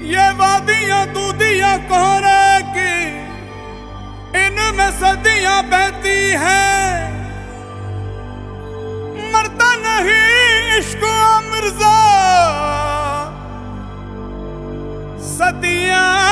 ये वादियां दूधियां कोहरे की, इनमें सदियां बहती हैं। मरता नहीं इश्क मिर्जा, सदियां